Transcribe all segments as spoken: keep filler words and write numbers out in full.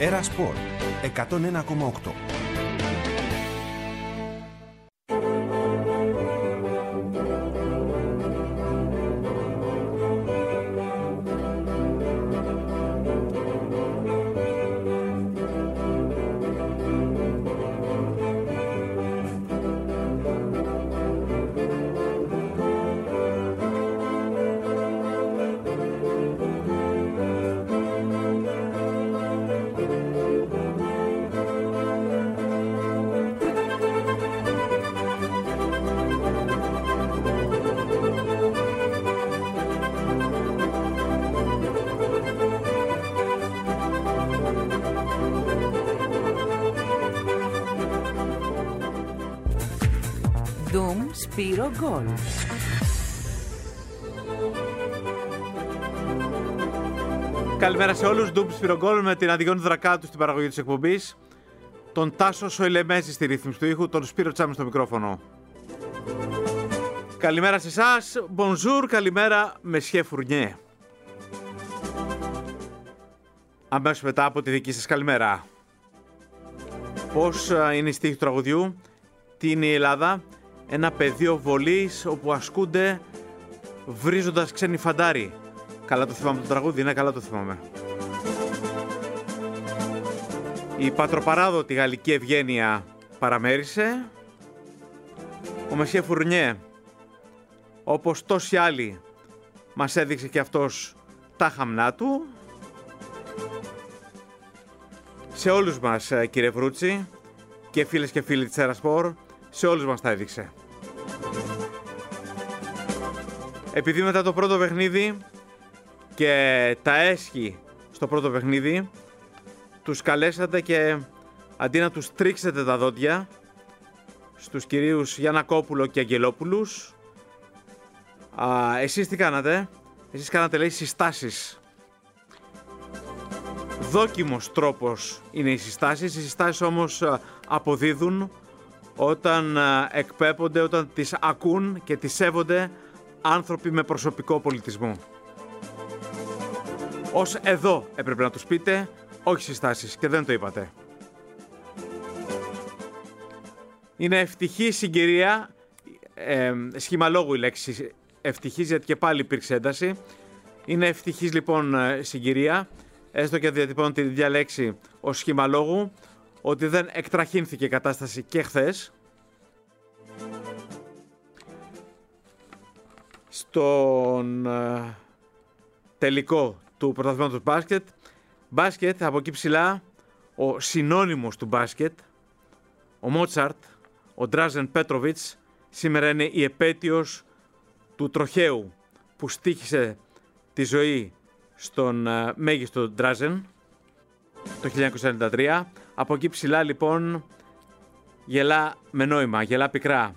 Έρα Σπορ εκατόν ένα κόμμα οκτώ. Ντουμ Σπύρο Γκολ. Καλημέρα σε όλους. Ντουμ Σπύρο Γκολ με την Αντιγόνη Δρακάτου στην παραγωγή της εκπομπής, τον Τάσο Σοηλεμέζη στη ρύθμιση του ήχου, τον Σπύρο Τσάμι στο μικρόφωνο. Καλημέρα σε εσάς. Bonjour, καλημέρα Μεσιέ Φουρνιέ. Αμέσως μετά από τη δική σας καλημέρα. Πώς είναι η στίχη του τραγουδιού? Τι είναι η Ελλάδα? Ένα πεδίο βολής όπου ασκούνται βρίζοντας ξένοι φαντάροι. Καλά το θυμάμαι το τραγούδι, ναι, καλά το θυμάμαι. Η πατροπαράδοτη γαλλική ευγένεια παραμέρισε. Ο Μεσιέ Φουρνιέ, όπως τόσοι άλλοι, μας έδειξε και αυτός τα χαμνά του. Σε όλους μας, κύριε Βρούτσι, και φίλες και φίλοι της Έρα Σπορ, σε όλους μας τα έδειξε. Επειδή μετά το πρώτο παιχνίδι και τα έσχη στο πρώτο παιχνίδι, τους καλέσατε και αντί να τους τρίξετε τα δόντια στους κυρίους Γιαννακόπουλο και Αγγελόπουλους, α, εσείς τι κάνατε? Εσείς κάνατε, λέει, συστάσεις. Δόκιμος τρόπος είναι οι συστάσεις. Οι συστάσεις όμως αποδίδουν όταν εκπέπονται, όταν τις ακούν και τις σέβονται άνθρωποι με προσωπικό πολιτισμό. Ως εδώ έπρεπε να τους πείτε, όχι συστάσεις, και δεν το είπατε. Είναι ευτυχή συγκυρία, ε, σχημαλόγου η λέξη ευτυχής, γιατί και πάλι υπήρξε ένταση. Είναι ευτυχής λοιπόν συγκυρία, έστω και διατυπώνω την ίδια λέξη ως σχημαλόγου, ότι δεν εκτραχύνθηκε η κατάσταση και χθες. Στον ε, τελικό του πρωταθλήματος μπάσκετ, μπάσκετ από εκεί ψηλά, ο συνώνυμος του μπάσκετ, ο Μότσαρτ, ο Ντράζεν Πέτροβιτς, σήμερα είναι η επέτειος του τροχαίου που στοίχησε τη ζωή στον ε, μέγιστο Ντράζεν το χίλια εννιακόσια ενενήντα τρία. Από εκεί ψηλά λοιπόν γελά με νόημα, γελά πικρά.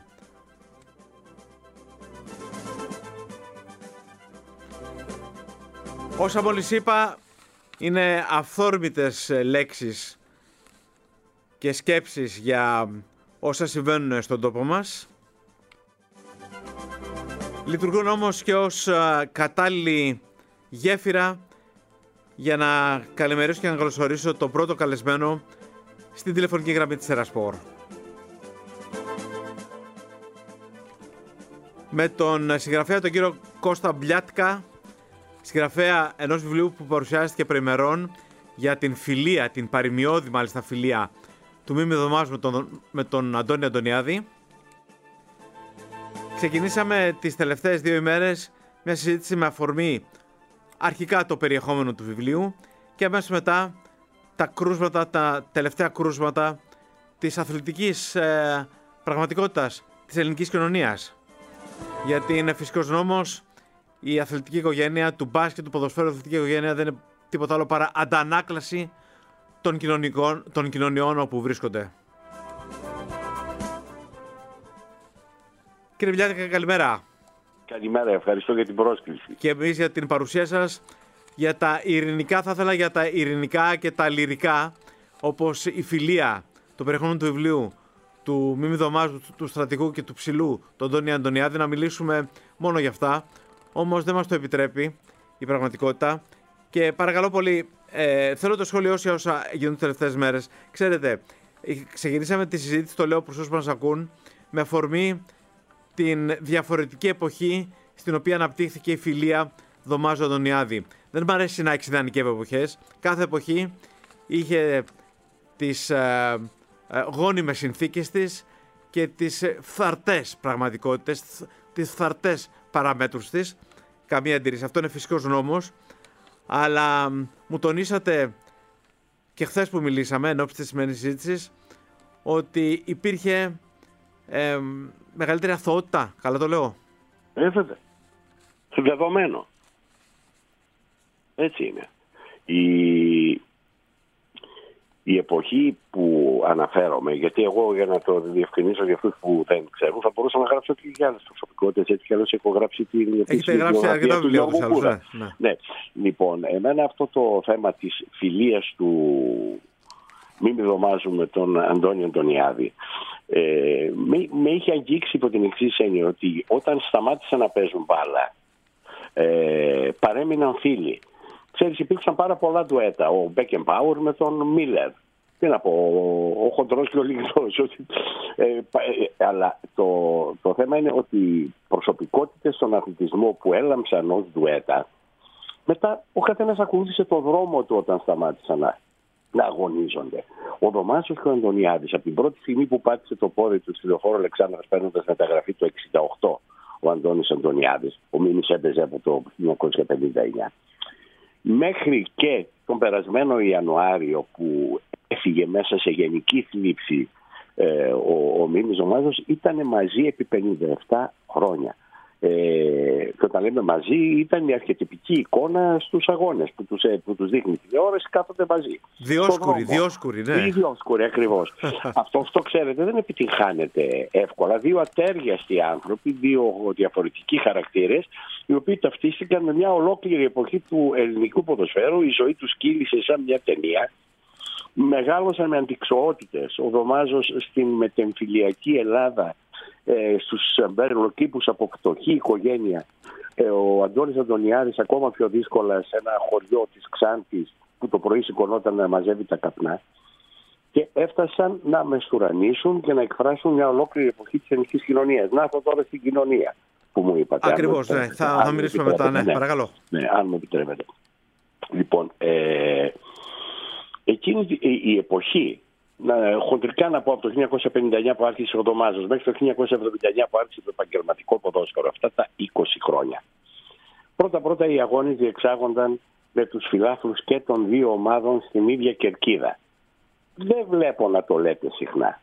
Όσα μόλις είπα είναι αυθόρμητες λέξεις και σκέψεις για όσα συμβαίνουν στον τόπο μας. Λειτουργούν όμως και ως κατάλληλη γέφυρα για να καλημερίσω και να καλωσορίσω τον πρώτο καλεσμένο στην τηλεφωνική γραμμή της Έρα Σπορ. Με τον συγγραφέα τον κύριο Κώστα Μπλιάτκα, συγγραφέα ενός βιβλίου που παρουσιάστηκε προημερών για την φιλία, την παροιμιώδη μάλιστα φιλία του Μίμη Δωμάζου με τον, με τον Αντώνη Αντωνιάδη. Ξεκινήσαμε τις τελευταίες δύο ημέρες μια συζήτηση με αφορμή αρχικά το περιεχόμενο του βιβλίου και αμέσως μετά τα κρούσματα, τα τελευταία κρούσματα της αθλητικής ε, πραγματικότητας της ελληνικής κοινωνίας. Γιατί είναι φυσικός νόμος, η αθλητική οικογένεια του μπάσκετ, του ποδοσφαίρου, η αθλητική οικογένεια δεν είναι τίποτα άλλο παρά αντανάκλαση των, των κοινωνιών όπου βρίσκονται. Κύριε Μπλιάτκα, καλημέρα. Καλημέρα, ευχαριστώ για την πρόσκληση. Και εμείς για την παρουσία σας. Για τα ειρηνικά, θα ήθελα για τα ειρηνικά και τα λυρικά, όπως η φιλία, το περιεχόμενο του βιβλίου του Μίμη Δωμάζου, του στρατηγού και του ψηλού, τον Αντώνη Αντωνιάδη, να μιλήσουμε μόνο για αυτά. Όμως δεν μας το επιτρέπει η πραγματικότητα. Και παρακαλώ πολύ, ε, θέλω το σχόλιο για όσα γίνονται τις τελευταίες μέρες. Ξέρετε, ξεκινήσαμε τη συζήτηση, το λέω προς όσους μας ακούν, με αφορμή την διαφορετική εποχή στην οποία αναπτύχθηκε η φιλία Δωμάζου Αντωνιάδη. Δεν μου αρέσει να εξειδανικεύω εποχές. Κάθε εποχή είχε τις ε, ε, γόνιμες συνθήκες της και τις φθαρτές πραγματικότητες, τις φθαρτές παραμέτρους της. Καμία αντίρρηση. Αυτό είναι φυσικός νόμος. Αλλά μου τονίσατε και χθες που μιλήσαμε, ενώπιση της σημερινής συζήτησης, ότι υπήρχε ε, μεγαλύτερη αθωότητα. Καλά το λέω. Ε, βέβαια. Δεδομένο. Έτσι είναι. Η... η εποχή που αναφέρομαι, γιατί εγώ για να το διευκρινίσω για αυτούς που δεν ξέρουν, θα μπορούσα να γράψω και για άλλες προσωπικότητες, έτσι κι αλλιώς έχω γράψει την Έχετε γράψει αρκετά βιβλία του άλλους, ναι. Ναι. Λοιπόν, εμένα αυτό το θέμα της φιλίας του Μίμη Δωμάζου με τον Αντώνη Αντωνιάδη ε, με, με είχε αγγίξει υπό την εξής έννοια, ότι όταν σταμάτησαν να παίζουν μπάλα ε, παρέμειναν φίλοι. Ξέρεις, υπήρξαν πάρα πολλά ντουέτα. Ο Μπέκενμπάουρ με τον Μίλλερ. Τι να πω, ο, ο χοντρός και ο λιγνός. Ε, ε, αλλά το, το θέμα είναι ότι προσωπικότητες στον αθλητισμό που έλαμψαν ως ντουέτα, μετά ο καθένας ακολούθησε το δρόμο του όταν σταμάτησαν να, να αγωνίζονται. Ο Δωμάζος και ο Αντωνιάδης, από την πρώτη στιγμή που πάτησε το πόδι του στη Λεωφόρο Αλεξάνδρας παίρνοντας μεταγραφή το εξήντα οκτώ, ο Αντώνης Αντωνιάδης, ο Μίμης έπαιζε από το χίλια εννιακόσια πενήντα εννιά. Μέχρι και τον περασμένο Ιανουάριο που έφυγε μέσα σε γενική θλίψη ε, ο, ο Μίμης Δωμάζος, ήταν μαζί επί πενήντα επτά χρόνια. Ε, και όταν λέμε μαζί, ήταν η αρχετυπική εικόνα στους αγώνες που τους, που τους δείχνει τηλεόραση, κάθονται μαζί. Διόσκουροι, διόσκουροι, ναι. Διόσκουροι, ακριβώς. αυτό, αυτό ξέρετε δεν επιτυγχάνεται εύκολα. Δύο ατέριαστοι άνθρωποι, δύο διαφορετικοί χαρακτήρες, οι οποίοι ταυτίστηκαν με μια ολόκληρη εποχή του ελληνικού ποδοσφαίρου. Η ζωή τους κύλησε σαν μια ταινία. Μεγάλωσαν με αντιξοότητες. Ο Δωμάζος στην μετεμφυλιακή Ελλάδα, ε, στους μπερλοκήπους από φτωχή οικογένεια. Ε, ο Αντώνης Αντωνιάδης ακόμα πιο δύσκολα σε ένα χωριό της Ξάνθης που το πρωί σηκωνόταν να μαζεύει τα καπνά. Και έφτασαν να μεστουρανίσουν και να εκφράσουν μια ολόκληρη εποχή της ελληνικής κοινωνίας. Να έρθω τώρα στην κοινωνία που μου είπατε. Ακριβώς, ναι. Θα, θα μιλήσουμε μετά, ναι. ναι. Παρακαλώ. Ναι, αν μου επιτρέπετε. Λοιπόν, ε, εκείνη η, η εποχή, να, χοντρικά να πω, από το χίλια εννιακόσια πενήντα εννιά που άρχισε ο Δωμάζος μέχρι το χίλια εννιακόσια εβδομήντα εννιά που άρχισε το επαγγελματικό ποδόσφαιρο, αυτά τα είκοσι χρόνια. Πρώτα-πρώτα οι αγώνες διεξάγονταν με τους φιλάθλους και των δύο ομάδων στην ίδια κερκίδα. Δεν βλέπω να το λέτε συχνά.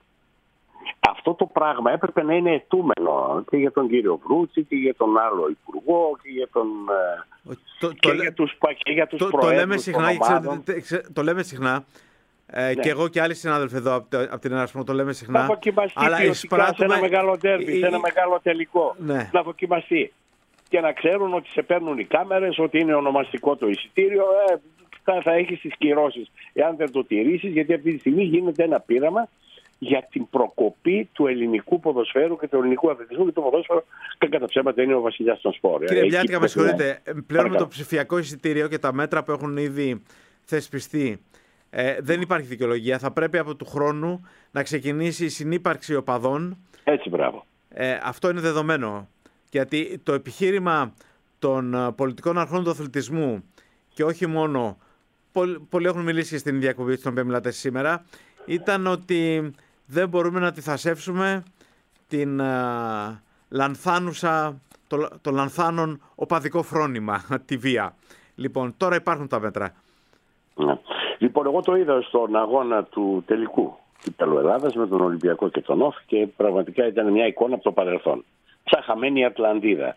Αυτό το πράγμα έπρεπε να είναι αιτούμενο και για τον κύριο Βρούτσι και για τον άλλο υπουργό και για τον το, και το, για τους, και για τους το, προέδρους το λέμε συχνά, των ομάδων. Το λέμε συχνά ε, ναι. Και εγώ και άλλοι συνάδελφοι εδώ από, από την Εράσμο το λέμε συχνά. Να δοκιμαστεί αλλά εισπράττουμε... σε ένα μεγάλο ντέρμπι, η... σε ένα μεγάλο τελικό. Ναι. Να δοκιμαστεί. Και να ξέρουν ότι σε παίρνουν οι κάμερες, ότι είναι ονομαστικό το εισιτήριο. Ε, θα, θα έχεις τις κυρώσεις εάν δεν το τηρήσεις, γιατί αυτή τη στιγμή γίνεται ένα πείραμα για την προκοπή του ελληνικού ποδοσφαίρου και του ελληνικού αθλητισμού, και το ποδόσφαιρο και κατά ψέματα είναι ο βασιλιάς των σπόρων. Κύριε Μπιάτικα, με συγχωρείτε, πλέον με το ψηφιακό εισιτήριο και τα μέτρα που έχουν ήδη θεσπιστεί, ε, δεν υπάρχει δικαιολογία. Θα πρέπει από του χρόνου να ξεκινήσει η συνύπαρξη οπαδών. Έτσι, μπράβο. Ε, αυτό είναι δεδομένο. Γιατί το επιχείρημα των πολιτικών αρχών του αθλητισμού, και όχι μόνο, πολλοί έχουν μιλήσει στην διακοπή στον οποίο μιλάτε σήμερα, ήταν ότι δεν μπορούμε να αντιθασεύσουμε την α, λανθάνουσα, το, το λανθάνον οπαδικό φρόνημα, τη βία. Λοιπόν, τώρα υπάρχουν τα μέτρα. Ναι. Λοιπόν, εγώ το είδα στον αγώνα του τελικού κυπέλλου Ελλάδας με τον Ολυμπιακό και τον Όφ και πραγματικά ήταν μια εικόνα από το παρελθόν. Σαν χαμένη Ατλαντίδα.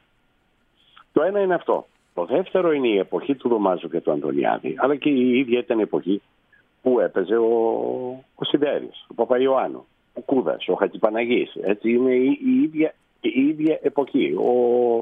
Το ένα είναι αυτό. Το δεύτερο είναι η εποχή του Δωμάζου και του Αντωνιάδη, αλλά και η ίδια ήταν η εποχή που έπαιζε ο, ο Σιδέρης, ο Παπαϊωάννου, ο Κούδας, ο Χατζηπαναγής. Έτσι είναι η, η, ίδια, η ίδια εποχή. Ο,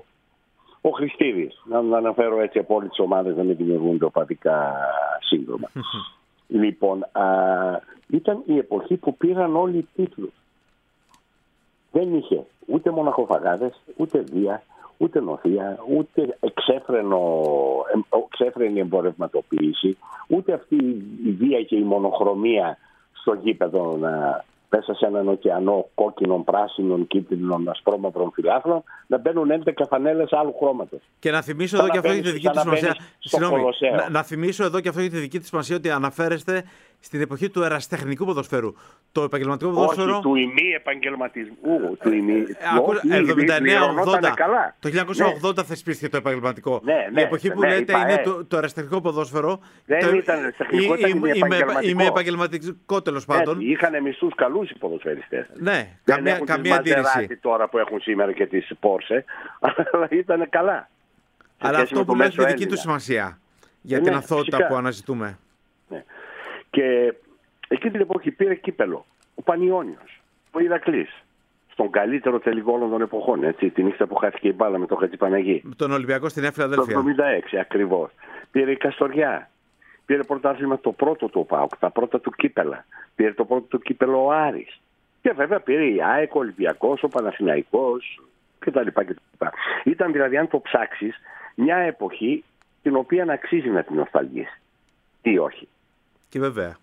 ο Χριστίδης, να, να αναφέρω έτσι από όλες τις ομάδες να μην δημιουργούνται οπαδικά σύντομα. Λοιπόν, α, ήταν η εποχή που πήραν όλοι οι τίτλους. Δεν είχε ούτε μοναχοφαγάδες, ούτε βία, ούτε νοθεία, ούτε εξέφρενο, εξέφρενη εμπορευματοποίηση, ούτε αυτή η βία και η μονοχρωμία στο γήπεδο να πέσα σε έναν ωκεανό κόκκινων, πράσινων, κίτρινων, ασπρόμαυρων φιλάθλων, να μπαίνουν έντεκα φανέλες άλλου χρώματος. Και να θυμίσω εδώ και αυτό έχει τη δική του σημασία. Συγγνώμη, να, να θυμίσω εδώ και αυτό έχει τη δική του σημασία ότι αναφέρεστε στην εποχή του ερασιτεχνικού ποδοσφαίρου. Το επαγγελματικό ποδόσφαιρο. Όχι, του ημί-επαγγελματισμού. Του ημί... εβδομήντα εννέα ογδόντα. Το χίλια εννιακόσια ογδόντα ναι. θεσπίστηκε το επαγγελματικό. Ναι, ναι, η εποχή που ναι, λέτε είπα, είναι ε. το, το ερασιτεχνικό ποδόσφαιρο. Δεν το, ήταν ερασιτεχνικό, ήταν ημί-επαγγελματικό τέλος πάντων. Ναι, είχαν μισθούς καλούς οι ποδοσφαιριστές. Ναι, δεν καμία, έχουν καμία αντίρρηση. Τώρα που έχουν σήμερα και τις Porsche, αλλά ήταν καλά. Αλλά αυτό που λέτε έχει δική του σημασία για ναι, την αθότητα φυσικά. που αναζητούμε. Ναι. Και εκεί την εποχή πήρε κύπελο ο Πανιώνιος, ο Ηρακλής, στον καλύτερο τελικό όλων των εποχών. Έτσι, τη νύχτα που χάθηκε η μπάλα με τον Χατζηπαναγή. Με τον Ολυμπιακό στην Νέα Το Φιλαδέλφια. εβδομήντα έξι ακριβώς. Πήρε η Καστοριά. Πήρε πρωτάθλημα το πρώτο του ΠΑΟΚ, τα πρώτα του κύπελα. Πήρε το πρώτο του κύπελο ο Άρης. Και βέβαια πήρε η ΑΕΚ, ο Ολυμπιακός, ο Παναθηναϊκός κτλ. κτλ. Ήταν δηλαδή, αν το ψάξεις, μια εποχή την οποία να αξίζει να την νοσταλγείς. Ή όχι. Και βέβαια.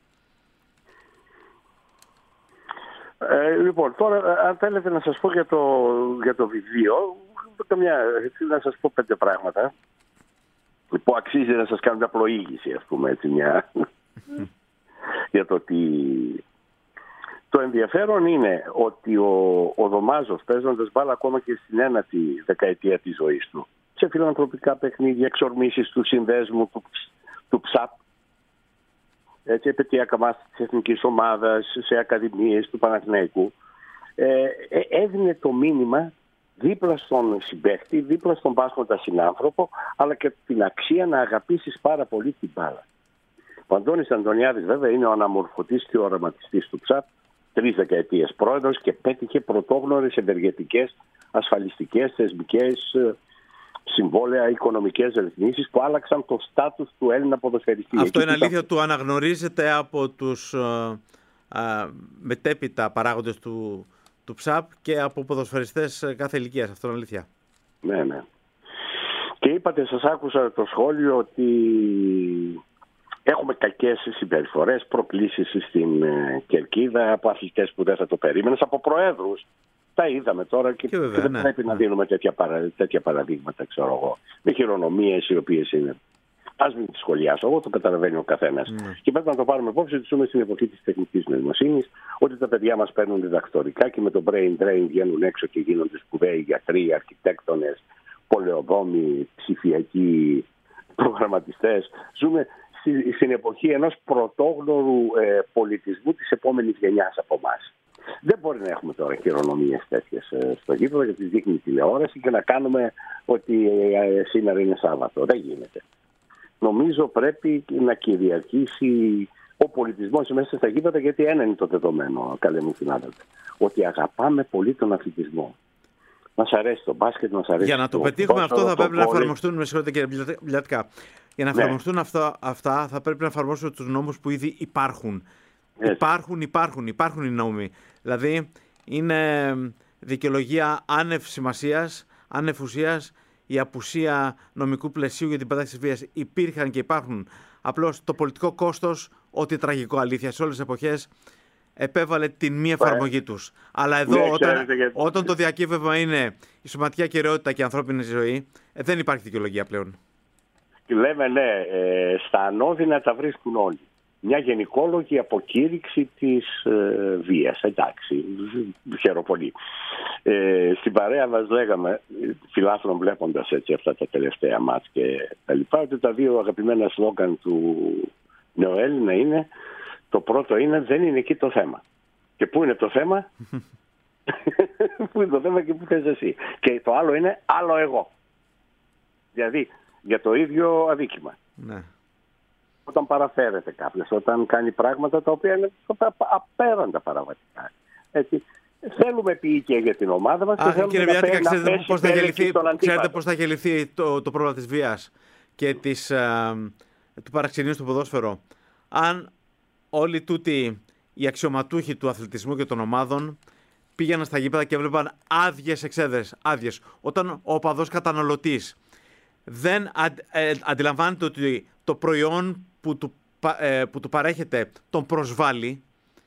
Ε, λοιπόν, τώρα αν θέλετε να σας πω για το, για το βιβλίο, καμιά, να σας πω πέντε πράγματα που αξίζει να σας κάνω μια προήγηση, ας πούμε, έτσι, μια... για το ότι... Το ενδιαφέρον είναι ότι ο, ο Δωμάζος, παίζοντας μπάλα ακόμα και στην ένατη δεκαετία της ζωής του, σε φιλανθρωπικά παιχνίδια, εξορμήσεις του συνδέσμου, του, του ΨΑΠ, έτσι, επαιτειακά μάτια της εθνικής ομάδας, σε ακαδημίες του Παναθηναϊκού, ε, ε, έδινε το μήνυμα δίπλα στον συμπαίχτη, δίπλα στον πάσχοντα συνάνθρωπο, αλλά και την αξία να αγαπήσεις πάρα πολύ την μπάλα. Ο Αντώνης Αντωνιάδης βέβαια είναι ο αναμορφωτής και ο οραματιστής του ΨΑΠ, τρεις δεκαετίες πρόεδρος και πέτυχε πρωτόγνωρες ενεργετικές, ασφαλιστικές, θεσμικές συμβόλαια, οικονομικές ρυθμίσεις που άλλαξαν το στάτους του Έλληνα ποδοσφαιριστή. Αυτό εκεί είναι αλήθεια, του αναγνωρίζεται από τους α, α, μετέπειτα παράγοντες του, του ΨΑΠ και από ποδοσφαιριστές κάθε ηλικίας. Αυτό είναι αλήθεια. Ναι, ναι. Και είπατε, σας άκουσα το σχόλιο ότι έχουμε κακές συμπεριφορές, προκλήσεις στην ε, Κερκίδα από αθλητές που δεν θα το περίμενες, από προέδρους. Τα είδαμε τώρα και, και, βέβαια, και δεν ναι, πρέπει ναι. να δίνουμε τέτοια, παρα, τέτοια παραδείγματα, ξέρω εγώ, με χειρονομίες οι οποίες είναι. Ας μην τις σχολιάσω, εγώ το καταλαβαίνει ο καθένας. Ναι. Και πρέπει να το πάρουμε υπόψη ότι ζούμε στην εποχή της τεχνητής νοημοσύνης, ότι τα παιδιά μας παίρνουν διδακτορικά και με το brain drain βγαίνουν έξω και γίνονται σπουδαίοι γιατροί, αρχιτέκτονες, πολεοδόμοι, ψηφιακοί προγραμματιστές. Ζούμε στην εποχή ενός πρωτόγνωρου ε, πολιτισμού της επόμενης γενιάς από εμάς. Δεν μπορεί να έχουμε τώρα χειρονομίες τέτοιες ε, στο γήπεδο γιατί δείχνει τηλεόραση και να κάνουμε ότι ε, σήμερα είναι Σάββατο. Δεν γίνεται. Νομίζω πρέπει να κυριαρχήσει ο πολιτισμός μέσα στα γήπεδα, γιατί ένα είναι το δεδομένο, καλέ μου συνάδελφε, ότι αγαπάμε πολύ τον αθλητισμό. Μας αρέσει το μπάσκετ, μας αρέσει. Για να το, το πετύχουμε αυτό θα πρέπει να εφαρμοστούν, με συγχωρείτε κύριε Μπιλιατικά, για να εφαρμοστούν ναι. αυτά, αυτά θα πρέπει να εφαρμόσουν τους νόμους που ήδη υπάρχουν. Έτσι. Υπάρχουν, υπάρχουν, υπάρχουν οι νόμοι. Δηλαδή είναι δικαιολογία άνευ σημασίας, άνευ ουσίας, η απουσία νομικού πλαισίου για την πάταξη της βίας. Υπήρχαν και υπάρχουν. Απλώς το πολιτικό κόστος, ό,τι τραγικό αλήθεια σε όλες τις εποχές, επέβαλε την μη εφαρμογή τους. Αλλά εδώ ναι, όταν, γιατί... όταν το διακύβευμα είναι η σωματική ακεραιότητα και η ανθρώπινη ζωή, ε, δεν υπάρχει δικαιολογία πλέον. Λέμε ναι, ε, στα ανώδυνα τα βρίσκουν όλοι. Μια γενικόλογη αποκήρυξη της ε, βίας. Εντάξει, χαίρομαι πολύ. Ε, στην παρέα μας λέγαμε, φιλάθλων βλέποντας έτσι αυτά τα τελευταία μάτς και τα λοιπά, ότι τα δύο αγαπημένα σλόγγαν του Νεοέλληνα είναι, το πρώτο είναι δεν είναι εκεί το θέμα. Και πού είναι το θέμα? Πού είναι το θέμα και πού θες εσύ? Και το άλλο είναι άλλο εγώ. Δηλαδή για το ίδιο αδίκημα. Ναι. Όταν παραφέρεται κάποιος, όταν κάνει πράγματα τα οποία είναι απέραντα παραβατικά. Έτσι. Θέλουμε ποιήκεια για την ομάδα μας. Α, και κύριε Βιάτικα, ξέρετε πώς θα γεληθεί, ξέρετε πώς θα γεληθεί το, το πρόβλημα της βίας και της, α, του παραξενείου στο ποδόσφαιρο. Αν όλοι τούτοι οι αξιωματούχοι του αθλητισμού και των ομάδων πήγαιναν στα γήπεδα και έβλεπαν άδειες εξέδρες. Άδειες. Όταν ο οπαδός καταναλωτής δεν αν, ε, αντιλαμβάνεται ότι το προϊόν που του, ε, που του παρέχεται τον προσβάλλει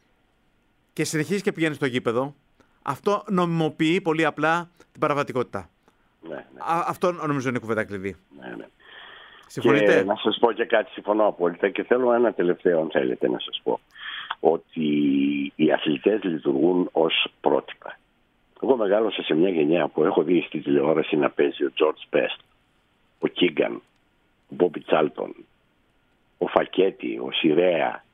και συνεχίζει και πηγαίνει στο γήπεδο, αυτό νομιμοποιεί πολύ απλά την παραβατικότητα. Ναι, ναι. Α, αυτό νομίζω είναι κουβέντα κλειδί. Ναι, ναι. Συμφωνείτε? Και να σας πω και κάτι, συμφωνώ απόλυτα και θέλω ένα τελευταίο, αν θέλετε, να σας πω. Ότι οι αθλητές λειτουργούν ως πρότυπα. Εγώ μεγάλωσα σε μια γενιά που έχω δει στη τηλεόραση να παίζει ο George Best, ο Κίγκαν, ο Μπόμπι Τσάλτον, ο Φακέτη, ο Σιρέα,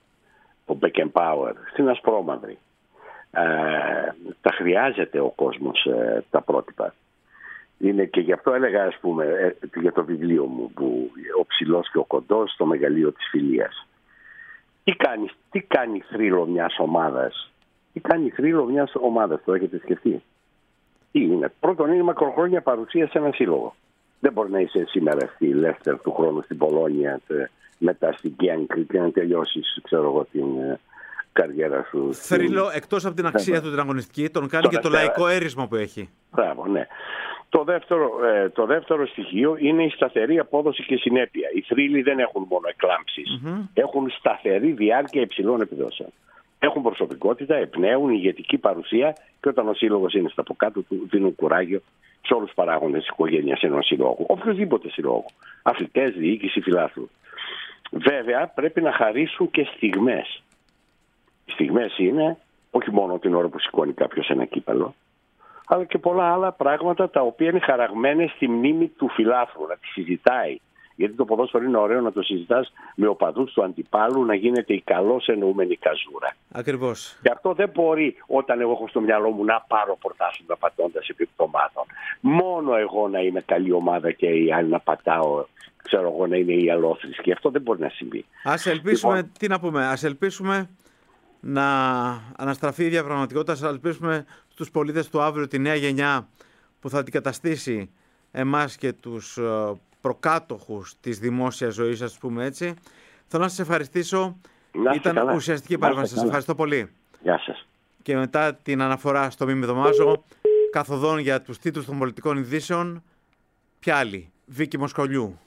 ο Μπεκενπάουερ, στην Ασπρόμαυρη. Ε, τα χρειάζεται ο κόσμος ε, τα πρότυπα. Είναι και γι' αυτό έλεγα, ας πούμε, ε, για το βιβλίο μου, που ο ψηλός και ο κοντός, το μεγαλείο της φιλίας. Τι κάνει, τι κάνει θρύλο μιας ομάδας? Τι κάνει θρύλο μιας ομάδας, το έχετε σκεφτεί? Τι είναι? Πρώτον, είναι μακροχρόνια παρουσία σε ένα σύλλογο. Δεν μπορεί να είσαι σήμερα στη Λέστερ, του χρόνου στην Πολόνια, μετά στην Γκένκ και να τελειώσεις, ξέρω εγώ, την καριέρα σου. Θρύλο, εκτός από την αξία του την αγωνιστική, τον κάνει και το λαϊκό έρισμα που έχει. Μπράβο, ναι. Το δεύτερο, ε, το δεύτερο στοιχείο είναι η σταθερή απόδοση και συνέπεια. Οι θρύλοι δεν έχουν μόνο εκλάμψεις. Mm-hmm. Έχουν σταθερή διάρκεια υψηλών επιδόσεων. Έχουν προσωπικότητα, εμπνέουν ηγετική παρουσία και όταν ο σύλλογος είναι στα από κάτω του, δίνουν κουράγιο σε όλους τους παράγοντες της οικογένειας ενός συλλόγου. Οποιοδήποτε συλλόγου. Αθλητές, διοίκηση, φιλάθλους. Βέβαια πρέπει να χαρίσουν και στιγμές. Οι στιγμές είναι όχι μόνο την ώρα που σηκώνει κάποιος ένα κύπελο, αλλά και πολλά άλλα πράγματα τα οποία είναι χαραγμένες στη μνήμη του φιλάθλου, να τη συζητάει. Γιατί το ποδόσφαιρο είναι ωραίο να το συζητάς με οπαδούς του αντιπάλου, να γίνεται η καλώς εννοούμενη καζούρα. Ακριβώς. Και αυτό δεν μπορεί όταν εγώ έχω στο μυαλό μου να πάρω πρωτάθλημα πατώντας επιπτωμάτων. Μόνο εγώ να είμαι καλή ομάδα και οι άλλοι να πατάω, ξέρω εγώ, να είναι οι αλόθρησκοι. Αυτό δεν μπορεί να συμβεί. Ας ελπίσουμε, λοιπόν, τι να πούμε, ας ελπίσουμε να αναστραφεί η διαπραγματικότητα, ας ελπίσουμε στους πολίτες του αύριο, τη νέα γενιά που θα αντικαταστήσει εμάς και τους προκάτοχους της δημόσιας ζωής, ας πούμε έτσι. Θέλω να σας ευχαριστήσω. Ήταν καλά. Ουσιαστική παρέμβαση. Σας ευχαριστώ πολύ. Γεια σας. Και μετά την αναφορά στο Μίμη Δωμάζο, καθοδόν για τους τίτλους των πολιτικών ειδήσεων, ποια άλλη? Βίκη Μοσχολιού.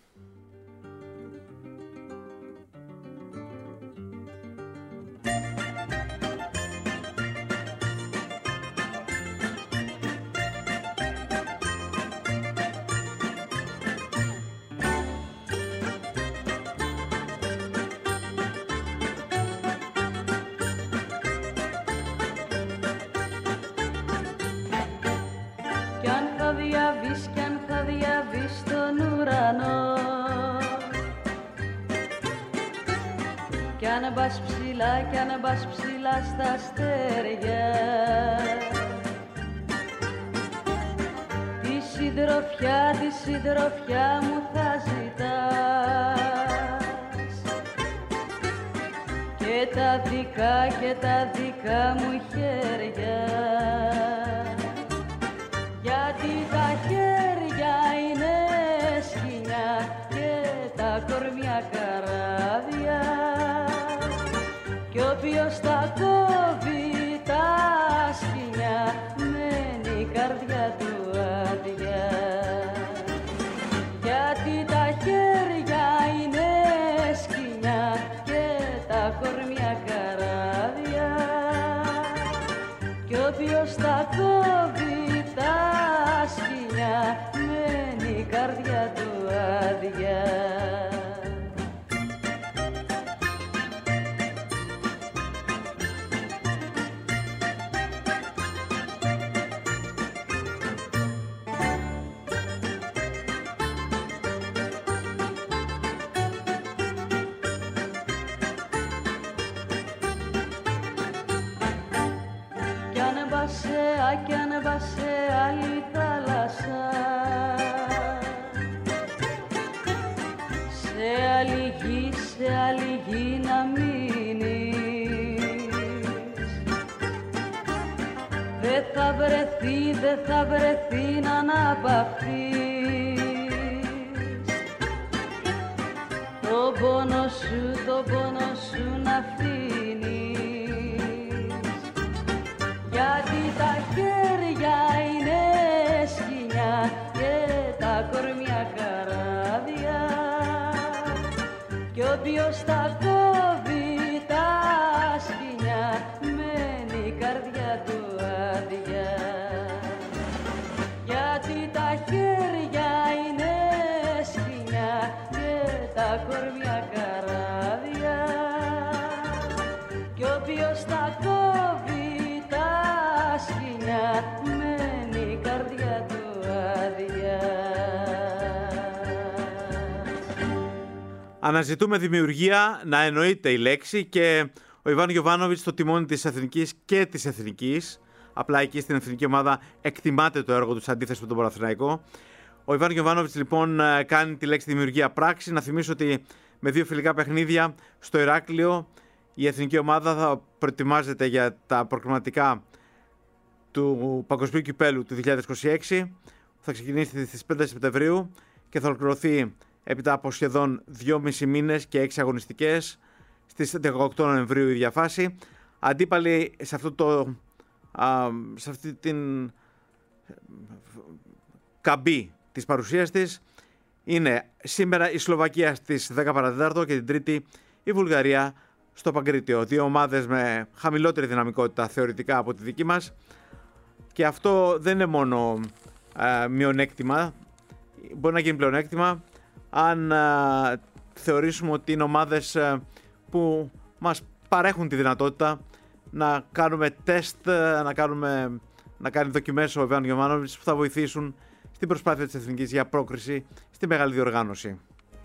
Κι αν πας ψηλά, κι αν πας ψηλά στα αστέρια, τη συντροφιά, τη συντροφιά μου θα ζητάς και τα δικά και τα δικά μου χέρια, γιατί τα χέρια είναι σκοινιά και τα κορμιά καράβια. Κι όποιος τα κόβει τα σκοινιά, μένει η καρδιά του άδεια. Γιατί τα χέρια είναι σκοινιά και τα κορμιά καράβια. Κι όποιος τα κόβει τα σκοινιά, μένει η καρδιά του άδεια. Κι αν πας σε άλλη θάλασσα, σε άλλη γη, σε άλλη γη να μείνεις, δεν θα βρεθεί, δεν θα βρεθεί να αναπαυθείς. Το πόνο σου, το πόνο σου να αφήνεις, γιατί τα κι όποιος τα κόβει τα σκοινιά μένει η καρδιά του άδεια. Αναζητούμε δημιουργία να εννοείται η λέξη και ο Ιβάν Γιοβάνοβιτς στο τιμόνι της Εθνικής και της Εθνικής. Απλά εκεί στην εθνική ομάδα εκτιμάται το έργο του σε αντίθεση με τον Παναθηναϊκό. Ο Ιβάν Γιοβάνοβιτς λοιπόν κάνει τη λέξη δημιουργία πράξη. Να θυμίσω ότι με δύο φιλικά παιχνίδια στο Ηράκλειο η εθνική ομάδα θα προετοιμάζεται για τα προκριματικά του Παγκοσμίου Κυπέλλου του δύο χιλιάδες είκοσι έξι. Θα ξεκινήσει στις πέντε Σεπτεμβρίου και θα ολοκληρωθεί έπειτα από σχεδόν δυόμισι μήνες και έξι αγωνιστικές στις δεκαοκτώ Νοεμβρίου η διαφάση. Αντίπαλοι σε, αυτό το, α, σε αυτή την καμπή της παρουσίας της είναι σήμερα η Σλοβακία στις δέκα παρά τέταρτο και την Τρίτη η Βουλγαρία στο Παγκρίτιο. Δύο ομάδες με χαμηλότερη δυναμικότητα θεωρητικά από τη δική μας και αυτό δεν είναι μόνο α, μειονέκτημα, μπορεί να γίνει πλεονέκτημα αν α, θεωρήσουμε ότι είναι ομάδες α, που μας παρέχουν τη δυνατότητα να κάνουμε τεστ, να, κάνουμε, να κάνει δοκιμές ο Ιβάν Γιοβάνοβιτς που θα βοηθήσουν στην προσπάθεια της Εθνικής για πρόκριση στη μεγάλη διοργάνωση.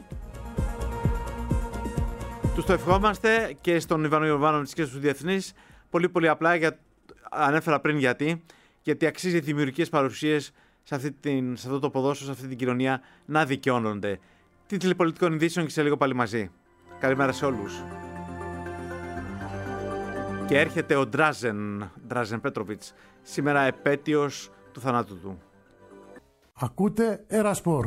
Τους το ευχόμαστε και στον Ιβάν Γιοβάνοβιτς και στους διεθνείς πολύ πολύ απλά, για, ανέφερα πριν γιατί, γιατί αξίζει δημιουργικές παρουσίες σε, αυτή την, σε αυτό το ποδόσφαιρο, σε αυτή την κοινωνία να δικαιώνονται. Τίτλοι πολιτικών ειδήσεων και σε λίγο πάλι μαζί. Καλημέρα σε όλους. Και έρχεται ο Ντράζεν, Ντράζεν Πέτροβιτς, σήμερα επέτειος του θανάτου του. Ακούτε Ερασπορ.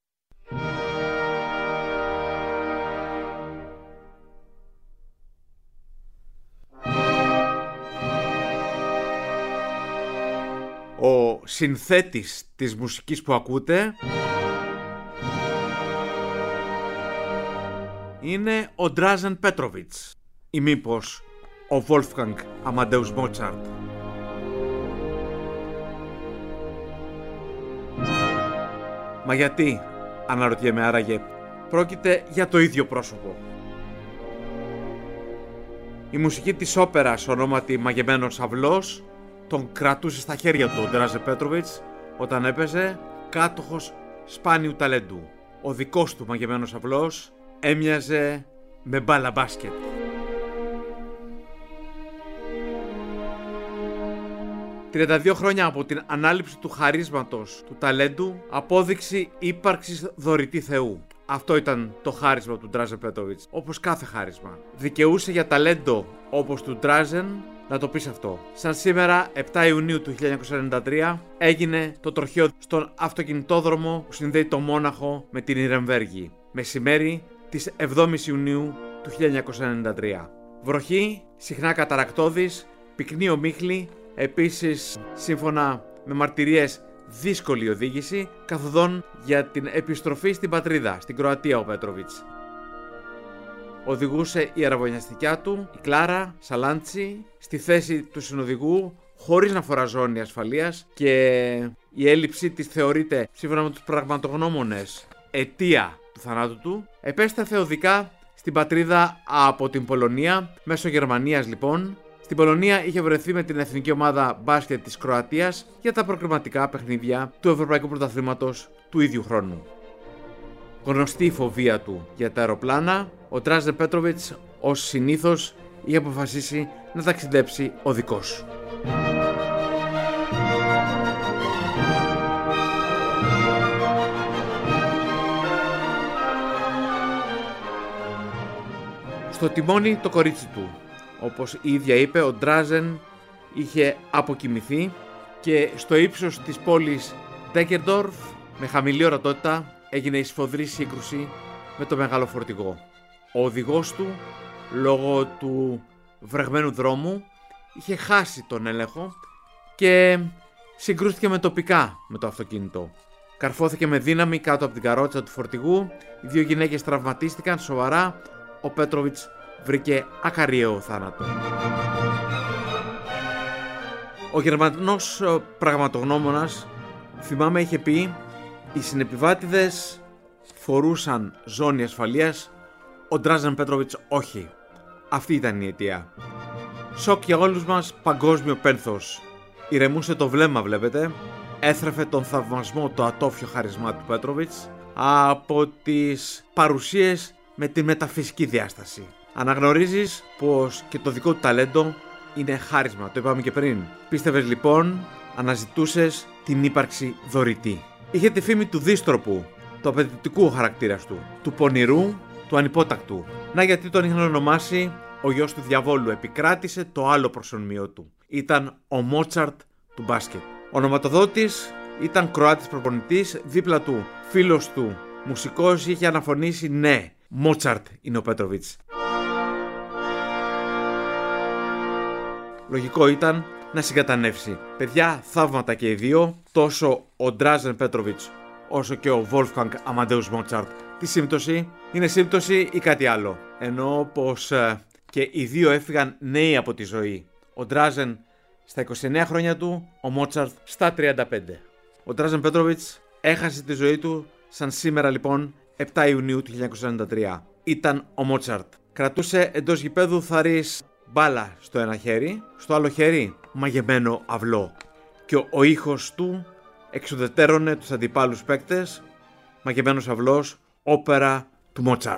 Ο συνθέτης της μουσικής που ακούτε είναι ο Ντράζεν Πέτροβιτς ή μήπως ο Wolfgang Amadeus Mozart. Μα γιατί, αναρωτιέμαι άραγε, πρόκειται για το ίδιο πρόσωπο. Η μουσική της όπερας ονόματι Μαγεμένος Αυλός τον κρατούσε στα χέρια του ο Ντράζεν Πέτροβιτς όταν έπαιζε κάτοχος σπάνιου ταλέντου. Ο δικός του Μαγεμένος Αυλός έμοιαζε με μπάλα μπάσκετ. τριάντα δύο χρόνια από την ανάληψη του χαρίσματος, του ταλέντου, απόδειξη ύπαρξης δωρητή Θεού. Αυτό ήταν το χάρισμα του Ντράζεν Πέτροβιτς, όπως κάθε χάρισμα. Δικαιούσε για ταλέντο όπως του Ντράζεν να το πεις αυτό. Σαν σήμερα, επτά Ιουνίου του χίλια εννιακόσια ενενήντα τρία, έγινε το τροχαίο στον αυτοκινητόδρομο που συνδέει το Μόναχο με την Ιρεμβέργη. Μεσημέρι της εβδόμης Ιουνίου του χίλια εννιακόσια ενενήντα τρία. Βροχή, συχνά καταρακτώδης, πυκνή ομίχλη, επίσης σύμφωνα με μαρτυρίες δύσκολη οδήγηση, καθοδόν για την επιστροφή στην πατρίδα, στην Κροατία ο Πέτροβιτς. Οδηγούσε η αραβωνιαστικιά του, η Κλάρα Σαλάντσι, στη θέση του συνοδηγού, χωρίς να φορά ζώνη ασφαλείας και η έλλειψή της θεωρείται, σύμφωνα με τους πραγματογνώμονες, αιτία του θανάτου του. Επέστρεφε οδικά στην πατρίδα από την Πολωνία, μέσω Γερμανίας λοιπόν. Στην Πολωνία είχε βρεθεί με την εθνική ομάδα μπάσκετ της Κροατίας για τα προκριματικά παιχνίδια του Ευρωπαϊκού Πρωταθλήματος του ίδιου χρόνου. Γνωστή η φοβία του για τα αεροπλάνα, ο Ντράζεν Πέτροβιτς ως συνήθως είχε αποφασίσει να ταξιδέψει οδικός. Στο τιμόνι το κορίτσι του. Όπως η ίδια είπε, ο Ντράζεν είχε αποκοιμηθεί και στο ύψος της πόλης Ντέκερντορφ, με χαμηλή ορατότητα, έγινε η σφοδρή σύγκρουση με το μεγάλο φορτηγό. Ο οδηγός του, λόγω του βρεγμένου δρόμου, είχε χάσει τον έλεγχο και συγκρούστηκε με τοπικά με το αυτοκίνητο. Καρφώθηκε με δύναμη κάτω από την καρότσα του φορτηγού, οι δύο γυναίκες τραυματίστηκαν σοβαρά, ο Πέτροβιτς βρήκε ακαριαίο θάνατο. Ο Γερμανός πραγματογνώμονας, θυμάμαι, είχε πει οι συνεπιβάτηδες φορούσαν ζώνη ασφαλείας, ο Ντράζεν Πέτροβιτς όχι. Αυτή ήταν η αιτία. Σοκ για όλους μας, παγκόσμιο πένθος. Ηρεμούσε το βλέμμα, βλέπετε. Έθρεφε τον θαυμασμό το ατόφιο χάρισμά του Πέτροβιτς από τις παρουσίες με τη μεταφυσική διάσταση. Αναγνωρίζεις πως και το δικό του ταλέντο είναι χάρισμα, το είπαμε και πριν. Πίστευες λοιπόν, αναζητούσες την ύπαρξη δωρητή. Είχε τη φήμη του δύστροπου, του απαιτητικού χαρακτήρας του, του πονηρού, του ανυπότακτου. Να γιατί τον είχαν ονομάσει ο γιος του διαβόλου, επικράτησε το άλλο προσωνυμίο του. Ήταν ο Μότσαρτ του μπάσκετ. Ο ονοματοδότης ήταν Κροάτης προπονητής, δίπλα του φίλος του μουσικός είχε αναφωνήσει ναι, Μότσαρτ είναι ο Πέτροβιτς. Λογικό ήταν να συγκατανεύσει. Παιδιά, θαύματα και οι δύο, τόσο ο Ντράζεν Πέτροβιτς όσο και ο Wolfgang Amadeus Mozart. Τι σύμπτωση, είναι σύμπτωση ή κάτι άλλο? Εννοώ πως ε, και οι δύο έφυγαν νέοι από τη ζωή. Ο Ντράζεν στα είκοσι εννέα χρόνια του, ο Μότσαρτ στα τριάντα πέντε. Ο Ντράζεν Πέτροβιτς έχασε τη ζωή του σαν σήμερα λοιπόν επτά Ιουνίου του χίλια εννιακόσια ενενήντα τρία. Ήταν ο Μότσαρτ. Κρατούσε εντός γηπέδου θαρής μπάλα στο ένα χέρι, στο άλλο χέρι μαγεμένο αυλό. Και ο, ο ήχος του εξουδετέρωνε τους αντιπάλους παίκτες, μαγεμένος αυλός, όπερα του Μότσαρτ.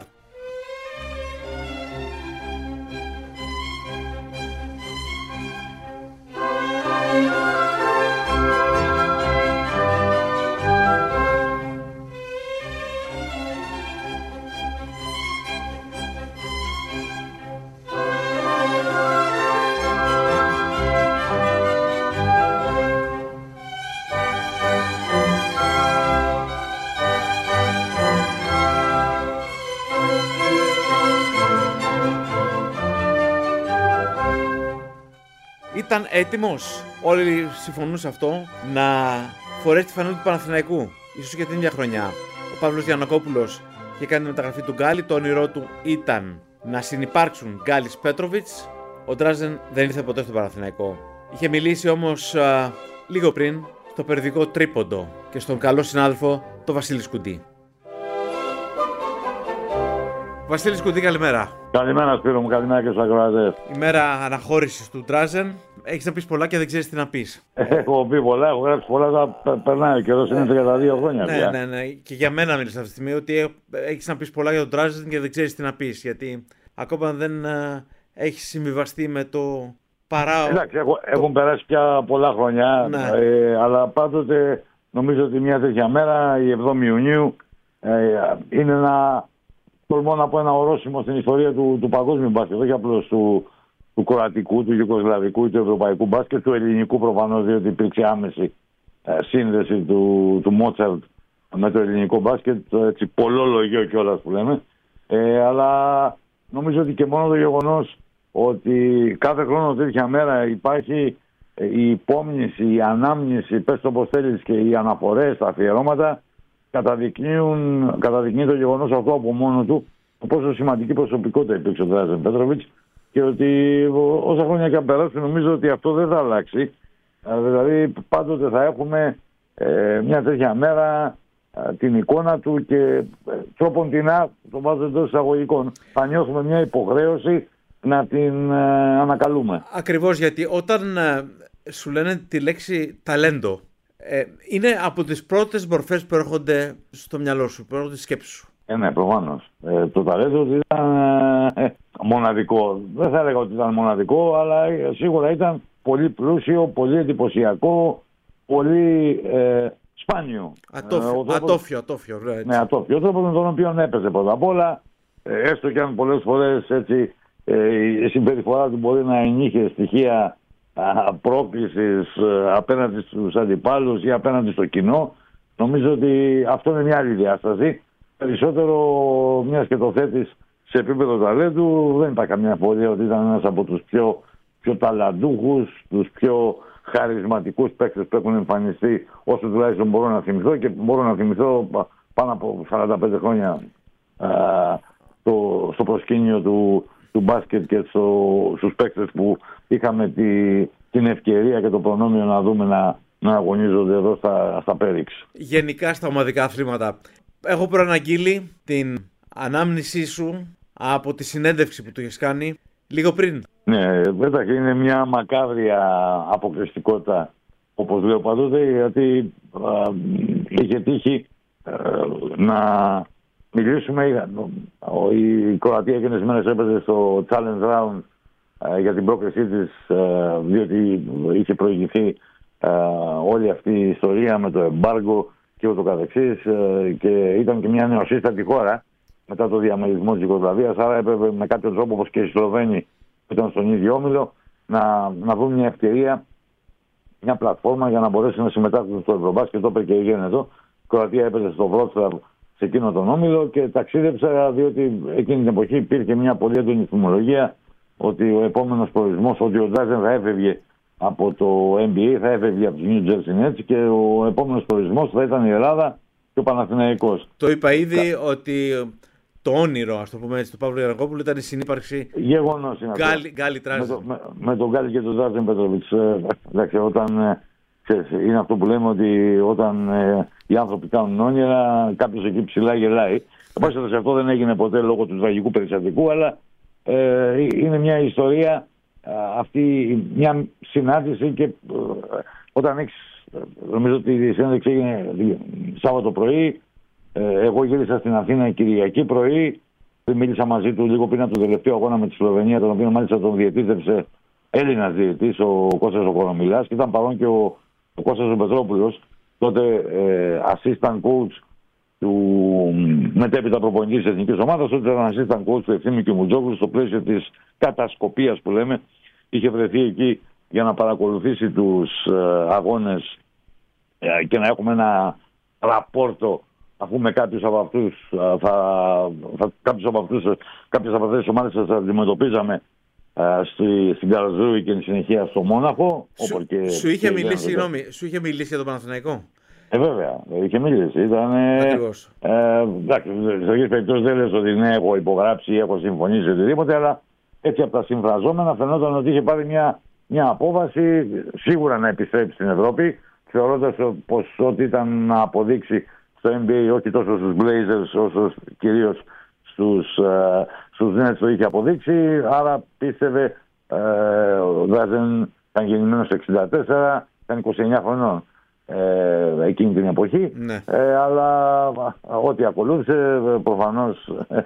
Ήταν έτοιμος, όλοι συμφωνούν σε αυτό, να φορέσει τη φανέλα του Παναθηναϊκού, ίσως και την ίδια χρονιά. Ο Παύλος Γιαννακόπουλος είχε κάνει τη μεταγραφή του Γκάλι, το όνειρό του ήταν να συνυπάρξουν Γκάλης Πέτροβιτς. Ο Ντράζεν δεν ήρθε ποτέ στο Παναθηναϊκό. Είχε μιλήσει όμως α, λίγο πριν στο περιοδικό Τρίποντο και στον καλό συνάδελφο τον Βασίλη Σκουντή. Βασίλη Σκουντή, καλημέρα. Καλημέρα Σπύρο μου, καλημέρα και στους ακροατές. Η μέρα αναχώρησης του Ντράζεν. Έχεις να πεις πολλά και δεν ξέρεις τι να πεις. Έχω πει πολλά, έχω γράψει πολλά, θα περνάει ο καιρός, είναι τριάντα δύο χρόνια ναι, πια. Ναι, ναι, και για μένα μίλησα αυτή τη στιγμή ότι έχεις να πεις πολλά για τον Ντράζεν και δεν ξέρεις τι να πεις. Γιατί ακόμα δεν uh, έχεις συμβιβαστεί με το παράω. Εντάξει, έχω, έχουν περάσει πια πολλά χρόνια, ναι. ε, αλλά πάντοτε νομίζω ότι μια τέτοια μέρα, η εβδόμη Ιουνίου, ε, είναι ένα, τολμώ να πω, ένα ορόσημο στην ιστορία του, του παγκόσμιου μπάσκετ, όχι απλώς του, του κροατικού, του ιουγκοσλαβικού ή του ευρωπαϊκού μπάσκετ, του ελληνικού προφανώς, διότι υπήρξε άμεση ε, σύνδεση του, του Μότσαρτ με το ελληνικό μπάσκετ, έτσι πολλολογιό κιόλας που λέμε. Ε, αλλά νομίζω ότι και μόνο το γεγονός ότι κάθε χρόνο τέτοια μέρα υπάρχει η υπόμνηση, η ανάμνηση, πες το πως θέλεις, και οι αναφορές, τα αφιερώματα καταδεικνύουν, καταδεικνύει το γεγονός αυτό από μόνο του πόσο σημαντική προσωπικότητα υπήρξε ο Ντράζεν Πέτροβιτς και ότι όσα χρόνια και αν περάσουν νομίζω ότι αυτό δεν θα αλλάξει. Δηλαδή πάντοτε θα έχουμε ε, μια τέτοια μέρα ε, την εικόνα του και ε, τρόπον τεινά, το βάζω εντός εισαγωγικών, θα νιώθουμε μια υποχρέωση να την ε, ανακαλούμε. Ακριβώς, γιατί όταν ε, σου λένε τη λέξη ταλέντο, ε, είναι από τις πρώτες μορφές που έρχονται στο μυαλό σου, που έρχονται στη σκέψη σου. Ε, ναι, προφανώς. Ε, το ταλέντο ήταν ε, μοναδικό. Δεν θα έλεγα ότι ήταν μοναδικό, αλλά ε, σίγουρα ήταν πολύ πλούσιο, πολύ εντυπωσιακό, πολύ ε, σπάνιο. Ατόφιο, ε, τρόπος... ατόφιο, ατόφιο. Ρε, ναι, ατόφιο. Ο τρόπος με τον οποίο έπαιζε πρώτα απ' όλα, ε, έστω και αν πολλές φορές έτσι, ε, η συμπεριφορά του μπορεί να ενείχε στοιχεία α, πρόκλησης α, απέναντι στους αντιπάλους ή απέναντι στο κοινό. Νομίζω ότι αυτό είναι μια άλλη διάσταση. Περισσότερο, μιας και το θέτεις σε επίπεδο ταλέντου, δεν υπάρχει καμία αμφιβολία ότι ήταν ένας από τους πιο, πιο ταλαντούχους, τους πιο χαρισματικούς παίκτες που έχουν εμφανιστεί, όσο τουλάχιστον μπορώ να θυμηθώ, και μπορώ να θυμηθώ πάνω από σαράντα πέντε χρόνια α, το, στο προσκήνιο του, του μπάσκετ και στο, στους παίκτες που είχαμε τη, την ευκαιρία και το προνόμιο να δούμε να, να αγωνίζονται εδώ στα, στα Πέριξ. Γενικά στα ομαδικά αθλήματα. Έχω προαναγγείλει την ανάμνησή σου από τη συνέντευξη που του έχεις κάνει Λίγο πριν. Ναι, εντάξει, είναι μια μακάβρια αποκλειστικότητα, όπως λέω παντότε, γιατί α, είχε τύχει α, να μιλήσουμε. Η Κροατία εκείνες μέρες έπαιζε στο Challenge Round α, για την πρόκρισή της, α, διότι είχε προηγηθεί α, όλη αυτή η ιστορία με το εμπάργκο και ούτω καθεξής, α, και ήταν και μια νεοσύστατη χώρα μετά το διαμερισμό της Ιουγκοσλαβίας, άρα έπρεπε με κάποιο τρόπο, όπως και οι Σλοβαίνοι που ήταν στον ίδιο όμιλο, να, να βρουν μια ευκαιρία, μια πλατφόρμα για να μπορέσουν να συμμετάσχουν στο Ευρωμπάσκετ. Το είπε και η Γέννη εδώ. Η Κροατία έπαιζε στο Βρότσλαβ σε εκείνο τον όμιλο και ταξίδεψα, διότι εκείνη την εποχή υπήρχε μια πολύ έντονη θυμολογία ότι ο επόμενος προορισμός, ότι ο Ντάζεν θα έφευγε από το N B A, θα έφευγε από τους New Jersey Nets και ο επόμενος προορισμός θα ήταν η Ελλάδα και ο Παναθηναϊκός. Το είπα ήδη Κα... ότι το όνειρο, ας το πούμε έτσι, του Παύλου Ιερακόπουλου ήταν η συνύπαρξη Γεγονός είναι Γκάλι, Γκάλι Τράζεν. Με, με, με τον Γκάλι και τον Τράζεν Πετροβιτς. Εντάξει, όταν, ε, ξέρεις, είναι αυτό που λέμε ότι όταν ε, οι άνθρωποι κάνουν όνειρα, κάποιος εκεί ψηλά γελάει. Επομένως, αυτό δεν έγινε ποτέ λόγω του τραγικού περιστατικού, αλλά ε, είναι μια ιστορία ε, αυτή, μια συνάντηση και ε, όταν έχεις, νομίζω ότι η συνέντευξη έγινε Σάββατο πρωί. Εγώ γύρισα στην Αθήνα Κυριακή πρωί. Μίλησα μαζί του λίγο πριν από το τελευταίο αγώνα με τη Σλοβενία, τον οποίο μάλιστα τον διαιτήτευσε Έλληνας διαιτητής, ο Κώστας ο Κορομιλάς, και ήταν παρόν και ο, ο Κώστας ο Πετρόπουλος, τότε ε, assistant coach του μετέπειτα προπονητής της εθνικής ομάδας, τότε ήταν assistant coach του Ευθύμη Κιμουτζόγλου στο πλαίσιο της κατασκοπίας που λέμε. Είχε βρεθεί εκεί για να παρακολουθήσει τους ε, αγώνες ε, και να έχουμε ένα ραπόρτο, αφού με κάποιους από αυτούς, θα, θα, κάποιους από αυτούς, κάποιες από αυτές τις ομάδες θα αντιμετωπίζαμε στη, στην Καρλσρούη και εν συνεχεία στο Μόναχο. Σου, και, σου, είχε και μιλήσει, συγγνώμη, σου είχε μιλήσει για τον Παναθηναϊκό? Ε, βέβαια, είχε μιλήσει. Ήταν, Ακριβώς. Ε, εντάξει, σε αυτές περιπτώσεις δεν λες ότι ναι, έχω υπογράψει ή έχω συμφωνήσει οτιδήποτε, αλλά έτσι από τα συμφραζόμενα φαινόταν ότι είχε πάρει μια, μια απόβαση σίγουρα να επιστρέψει στην Ευρώπη, θεωρώντας πως ό,τι ήταν να αποδείξει στο N B A, όχι τόσο στους Blazers όσο κυρίως στους, uh, στους Nets το είχε αποδείξει. Άρα πίστευε, uh, ο Ντάζεν ήταν γεννημένος το εξήντα τέσσερα, ήταν είκοσι εννιά χρονών uh, εκείνη την εποχή, ναι. uh, αλλά uh, ό,τι ακολούθησε προφανώς uh,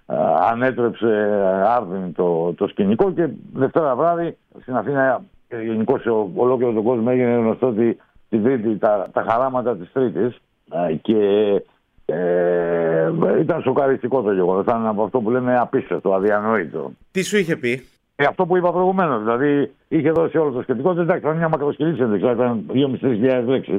ανέτρεψε άρδιν το, το σκηνικό και Δευτέρα βράδυ στην Αθήνα, γενικώς σε ολόκληρο τον κόσμο έγινε γνωστό ότι την Τρίτη, τα, τα χαράματα της Τρίτης, και ε, ήταν σοκαριστικό το γεγονός. Ήταν από αυτό που λέμε απίστευτο, αδιανόητο. Τι σου είχε πει? Ε, αυτό που είπα προηγουμένως. Δηλαδή είχε δώσει όλο το σκεπτικό. Εντάξει, ήταν μια μακροσκελή συνέντευξη, ήταν δύο με τρεις χιλιάδες λέξεις.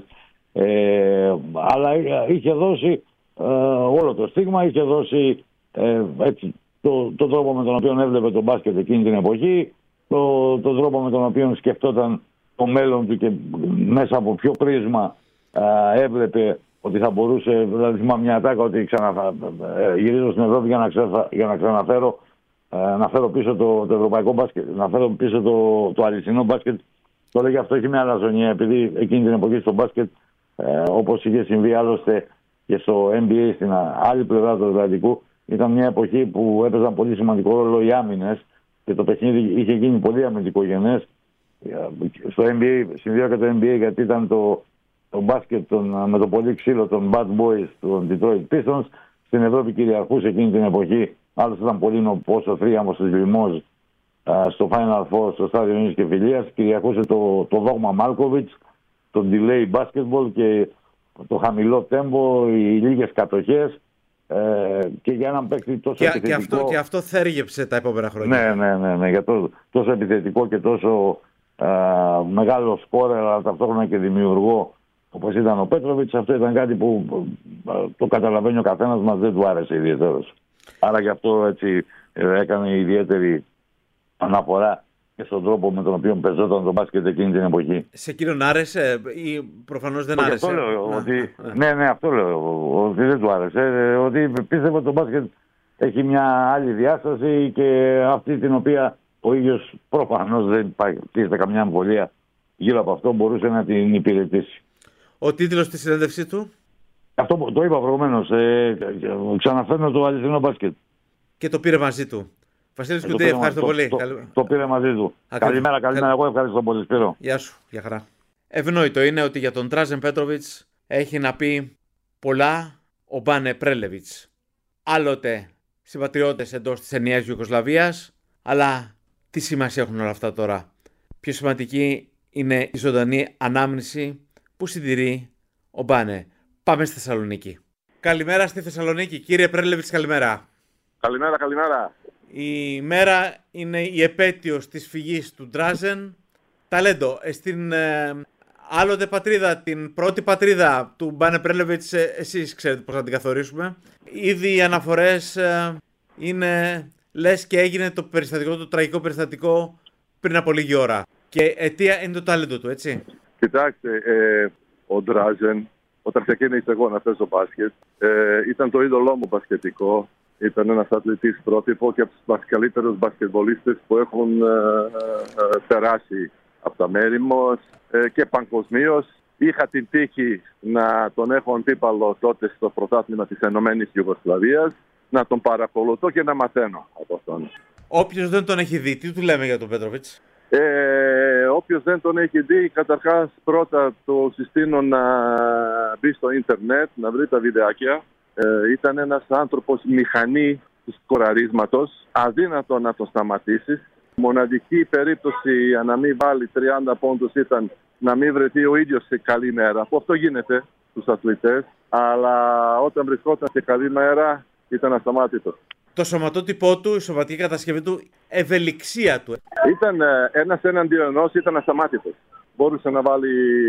Ε, αλλά είχε δώσει ε, όλο το στίγμα, είχε δώσει ε, έτσι, το, το τρόπο με τον οποίο έβλεπε τον μπάσκετ εκείνη την εποχή, το, το τρόπο με τον οποίο σκεφτόταν το μέλλον του και μέσα από ποιο πρίσμα ε, έβλεπε ότι θα μπορούσε, δηλαδή θυμάμαι μια ατάκα ότι ξανα, ε, γυρίζω στην Ευρώπη για να, ξεφα, για να ξαναφέρω ε, να φέρω πίσω το, το ευρωπαϊκό μπάσκετ, να φέρω πίσω το, το αληθινό μπάσκετ. Το λέγει αυτό, έχει μια αλαζονία, επειδή εκείνη την εποχή στο μπάσκετ, ε, όπως είχε συμβεί άλλωστε και στο N B A στην άλλη πλευρά του Ατλαντικού, ήταν μια εποχή που έπαιζαν πολύ σημαντικό ρόλο οι άμυνες και το παιχνίδι είχε γίνει πολύ αμυντικογενές. Στο N B A, συνδυάζει το N B A γιατί ήταν το το μπάσκετ τον, με το πολύ ξύλο των Bad Boys των Detroit Pistons. Στην Ευρώπη κυριαρχούσε εκείνη την εποχή. Άλλος ήταν πολύ νοπός ο θρίαμβος της Λιμόζ στο Final Four, στο στάδιο Νίκης και Φιλίας. Κυριαρχούσε το, το δόγμα Μάλκοβιτς, το delay basketball και το χαμηλό τέμπο, οι λίγες κατοχές. Ε, και για έναν παίκτη τόσο και, επιθετικό. Και αυτό, και αυτό θέργεψε τα επόμενα χρόνια. Ναι, ναι, ναι, ναι, για το, τόσο επιθετικό και τόσο α, μεγάλο σκόρερ, αλλά ταυτόχρονα και δημιουργό, όπως ήταν ο Πέτροβιτς. Αυτό ήταν κάτι που το καταλαβαίνει ο καθένας μας, δεν του άρεσε ιδιαίτερος. Άρα γι' αυτό έτσι έκανε ιδιαίτερη αναφορά και στον τρόπο με τον οποίο πεζόταν το μπάσκετ εκείνη την εποχή. Σε εκείνον άρεσε ή προφανώς δεν Όχι, άρεσε? Αυτό λέω, ναι, ότι, ναι. ναι, ναι, αυτό λέω, ότι δεν του άρεσε. Ότι πίστευε ότι το μπάσκετ έχει μια άλλη διάσταση και αυτή την οποία ο ίδιος προφανώς δεν υπάρχει καμιά αμφιβολία γύρω από αυτό, μπορούσε να την υπηρετήσει. Ο τίτλος της συνέντευξής του? Αυτό το είπα προηγουμένως. Ε, ξαναφέρνω το αληθινό μπάσκετ. Και το πήρε μαζί του. Βασίλης Ε, Κουντή, πήρε ευχαριστώ μα- πολύ. Το, Καλη- το, το πήρε μαζί του. Ακριβώς. Καλημέρα, καλημέρα. Εγώ ευχαριστώ πολύ, Σπύρο. Γεια σου, για χαρά. Ευνόητο είναι ότι για τον Ντράζεν Πέτροβιτς έχει να πει πολλά ο Μπάνε Πρέλεβιτς. Άλλοτε συμπατριώτες εντός της ενιαίας Ιουγκοσλαβίας, αλλά τι σημασία έχουν όλα αυτά τώρα. Πιο σημαντική είναι η ζωντανή ανάμνηση που συντηρεί ο Μπάνε. Πάμε στη Θεσσαλονίκη. Καλημέρα στη Θεσσαλονίκη. Κύριε Πρέλεβιτς, καλημέρα. Καλημέρα, καλημέρα. Η μέρα είναι η επέτειος της φυγής του Ντράζεν. Ταλέντο, ε, στην ε, άλλοτε πατρίδα, την πρώτη πατρίδα του Μπάνε Πρέλεβιτς, ε, εσείς ξέρετε πώς να την καθορίσουμε. Ήδη οι αναφορές ε, είναι λες και έγινε το περιστατικό, το τραγικό περιστατικό πριν από λίγη ώρα. Και αιτία είναι το ταλέντο του, έτσι. Κοιτάξτε, ε, ο Ντράζεν, όταν ξεκίνησα εγώ να παίζω μπάσκετ, ε, ήταν το είδωλό μου μπασκετικό. Ήταν ένας αθλητής πρότυπο και από τους καλύτερους μπασκετμπολίστες που έχουν ε, ε, περάσει από τα μέρη μας ε, και παγκοσμίως. Είχα την τύχη να τον έχω αντίπαλο τότε στο πρωτάθλημα της Ενωμένης Ιουγκοσλαβίας, να τον παρακολουθώ και να μαθαίνω από αυτόν. Όποιος δεν τον έχει δει, τι του λέμε για τον Πέτροβιτς? Ε, όποιος δεν τον έχει δει, καταρχάς πρώτα το συστήνω να μπει στο ίντερνετ, να βρει τα βιντεάκια. Ε, ήταν ένας άνθρωπος μηχανή του σκοραρίσματος, αδύνατο να το σταματήσεις. Μοναδική περίπτωση για να μην βάλει τριάντα πόντους ήταν να μην βρεθεί ο ίδιος σε καλή μέρα. Αυτό γίνεται στους αθλητές, αλλά όταν βρισκόταν σε καλή μέρα ήταν ασταμάτητος. Το σωματότυπό του, η σωματική κατασκευή του, ευελιξία του. Ήταν ε, ένας έναντιον ενός, ήταν ασταμάτητος. Μπορούσε να βάλει,